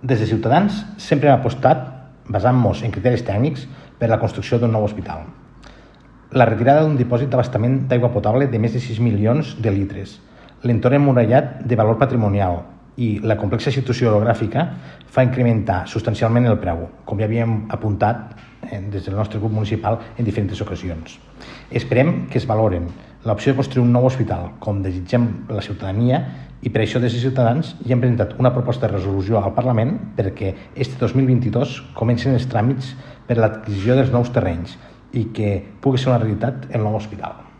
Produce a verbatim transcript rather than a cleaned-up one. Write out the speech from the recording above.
Des de Ciutadans sempre hem apostat, basant-nos en criteris tècnics, per la construcció d'un nou hospital. La retirada d'un dipòsit d'abastament d'aigua potable de més de sis milions de litres, l'entorn emmurallat de valor patrimonial i la complexa situació orogràfica fa incrementar substancialment el preu, com ja havíem apuntat des del nostre grup municipal en diferents ocasions. Esperem que es valoren l'opció de construir un nou hospital, com desitgem la ciutadania, i per això des de Ciutadans ja hem presentat una proposta de resolució al Parlament perquè este dos mil vint-i-dos comencin els tràmits per l'adquisició dels nous terrenys i que pugui ser una realitat el nou hospital.